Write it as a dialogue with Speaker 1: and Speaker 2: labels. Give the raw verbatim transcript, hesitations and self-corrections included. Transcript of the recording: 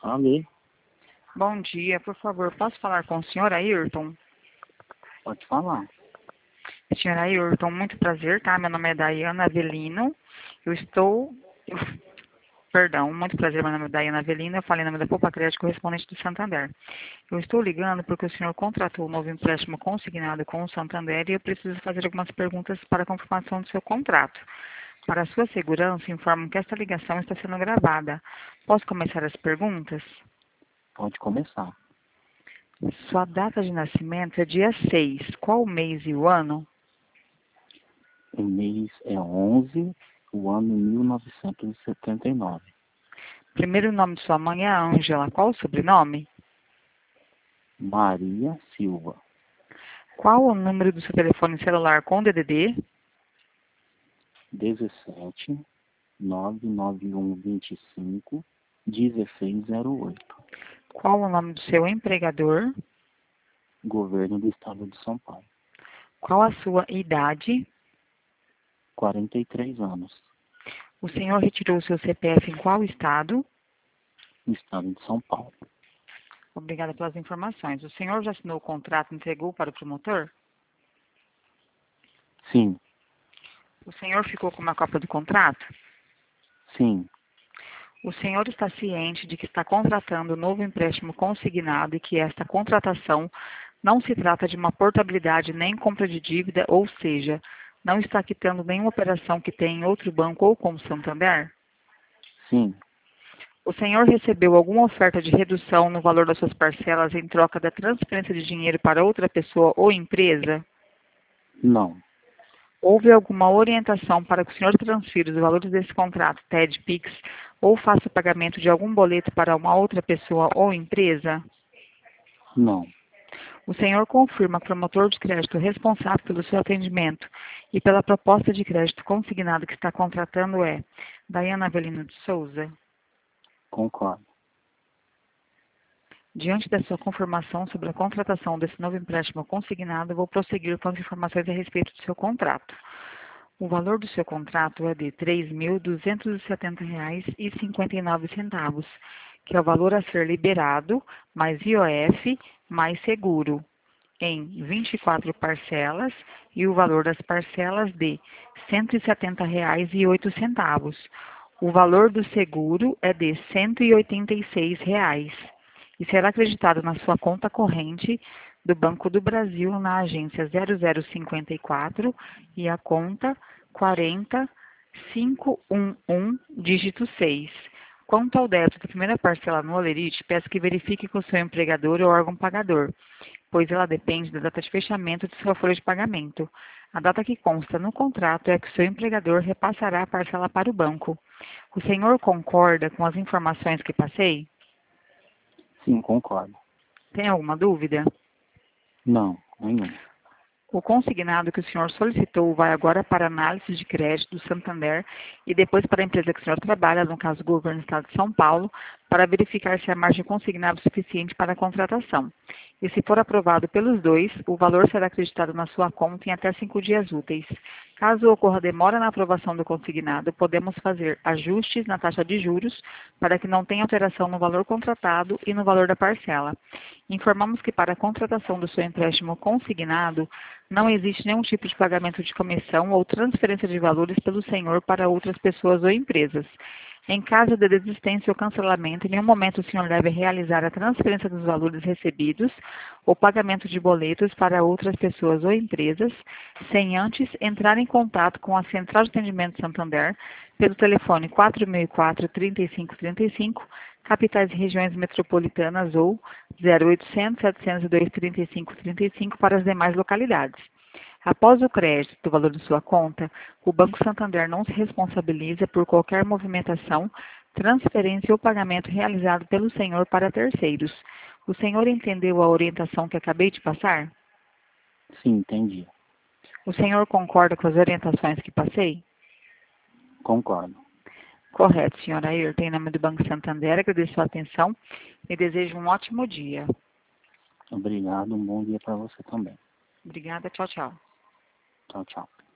Speaker 1: Alô,
Speaker 2: Bom dia, por favor, posso falar com o senhor Ayrton?
Speaker 1: pode falar.
Speaker 2: Senhor Ayrton, muito prazer, tá? Meu nome é Daiana Avelino. Eu estou... eu- Perdão, muito prazer, meu nome é Daiana Avelino. Eu falei em nome da Poupa Crédito, correspondente do Santander. Eu estou ligando porque o senhor contratou um novo empréstimo consignado com o Santander e eu preciso fazer algumas perguntas para a confirmação do seu contrato. Para a sua segurança, informo que esta ligação está sendo gravada. Posso começar as perguntas?
Speaker 1: Pode começar.
Speaker 2: Sua data de nascimento é dia seis. Qual o mês e o ano?
Speaker 1: O mês é onze, o ano mil novecentos e setenta e nove.
Speaker 2: Primeiro nome de sua mãe é Ângela. Qual o sobrenome?
Speaker 1: Maria Silva,
Speaker 2: Qual o número do seu telefone celular com D D D?
Speaker 1: dezessete, nove nove um vinte e cinco, dezesseis zero oito.
Speaker 2: Qual o nome do seu empregador?
Speaker 1: Governo do Estado de São Paulo.
Speaker 2: Qual a sua idade?
Speaker 1: quarenta e três anos.
Speaker 2: O senhor retirou o seu C P F em qual estado?
Speaker 1: No Estado de São Paulo.
Speaker 2: Obrigada pelas informações. O senhor já assinou o contrato e entregou para o promotor?
Speaker 1: Sim,
Speaker 2: O senhor ficou com uma cópia do contrato?
Speaker 1: sim,
Speaker 2: O senhor está ciente de que está contratando um novo empréstimo consignado e que esta contratação não se trata de uma portabilidade nem compra de dívida, ou seja, não está quitando nenhuma operação que tem em outro banco ou com o Santander?
Speaker 1: sim,
Speaker 2: O senhor recebeu alguma oferta de redução no valor das suas parcelas em troca da transferência de dinheiro para outra pessoa ou empresa?
Speaker 1: não,
Speaker 2: Houve alguma orientação para que o senhor transfira os valores desse contrato, T E D, Pix, ou faça o pagamento de algum boleto para uma outra pessoa ou empresa?
Speaker 1: não,
Speaker 2: O senhor confirma que o promotor de crédito responsável pelo seu atendimento e pela proposta de crédito consignado que está contratando é Daiana Avelino de Souza?
Speaker 1: concordo.
Speaker 2: Diante da sua confirmação sobre a contratação desse novo empréstimo consignado, vou prosseguir com as informações a respeito do seu contrato. O valor do seu contrato é de três mil duzentos e setenta reais e cinquenta e nove centavos, que é o valor a ser liberado, mais I O F, mais seguro, em vinte e quatro parcelas, e o valor das parcelas de cento e setenta reais e oito centavos. O valor do seguro é de cento e oitenta e seis reais e será acreditado na sua conta corrente do Banco do Brasil na agência zero zero cinquenta e quatro e a conta quarenta cinco um um, dígito seis. Quanto ao débito da primeira parcela no Olerite, peço que verifique com o seu empregador ou órgão pagador, pois ela depende da data de fechamento de sua folha de pagamento. A data que consta no contrato é que o seu empregador repassará a parcela para o banco. O senhor concorda com as informações que passei?
Speaker 1: Sim, concordo.
Speaker 2: Tem alguma dúvida?
Speaker 1: Não, nenhum.
Speaker 2: O consignado que o senhor solicitou vai agora para análise de crédito do Santander e depois para a empresa que o senhor trabalha, no caso o Governo do Estado de São Paulo, para verificar se a margem consignada é suficiente para a contratação. E se for aprovado pelos dois, o valor será acreditado na sua conta em até cinco dias úteis. Caso ocorra demora na aprovação do consignado, podemos fazer ajustes na taxa de juros para que não tenha alteração no valor contratado e no valor da parcela. Informamos que para a contratação do seu empréstimo consignado, não existe nenhum tipo de pagamento de comissão ou transferência de valores pelo senhor para outras pessoas ou empresas. Em caso de desistência ou cancelamento, em nenhum momento o senhor deve realizar a transferência dos valores recebidos ou pagamento de boletos para outras pessoas ou empresas, sem antes entrar em contato com a Central de Atendimento Santander pelo telefone quatro mil e quatro, trinta e cinco trinta e cinco, capitais e regiões metropolitanas ou zero oitocentos, setecentos e dois, trinta e cinco trinta e cinco para as demais localidades. Após o crédito do valor de sua conta, o Banco Santander não se responsabiliza por qualquer movimentação, transferência ou pagamento realizado pelo senhor para terceiros. O senhor entendeu a orientação que acabei de passar?
Speaker 1: Sim, entendi.
Speaker 2: O senhor concorda com as orientações que passei?
Speaker 1: Concordo.
Speaker 2: Correto, senhora Ayrton. Em nome do Banco Santander, agradeço a atenção e desejo um ótimo dia.
Speaker 1: Obrigado, um bom dia para você também.
Speaker 2: Obrigada, tchau, tchau.
Speaker 1: Tchau, tchau.